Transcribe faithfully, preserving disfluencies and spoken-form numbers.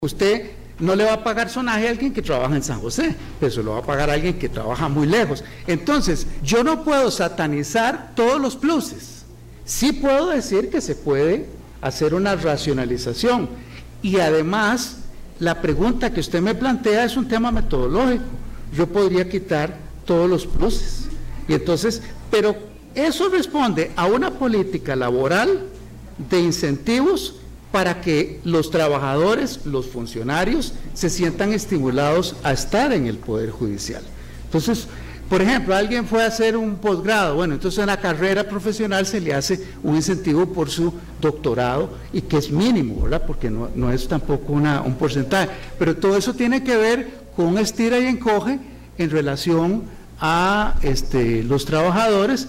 Usted no le va a pagar sonaje a alguien que trabaja en San José, pero se lo va a pagar a alguien que trabaja muy lejos. Entonces, yo no puedo satanizar todos los pluses. Sí puedo decir que se puede hacer una racionalización. Y además, la pregunta que usted me plantea es un tema metodológico. Yo podría quitar todos los pluses. Y entonces, pero eso responde a una política laboral de incentivos para que los trabajadores, los funcionarios, se sientan estimulados a estar en el Poder Judicial. Entonces, por ejemplo, alguien fue a hacer un posgrado, bueno, entonces en la carrera profesional se le hace un incentivo por su doctorado, y que es mínimo, ¿verdad?, porque no, no es tampoco una, un porcentaje, pero todo eso tiene que ver con un estira y encoge en relación a este, los trabajadores.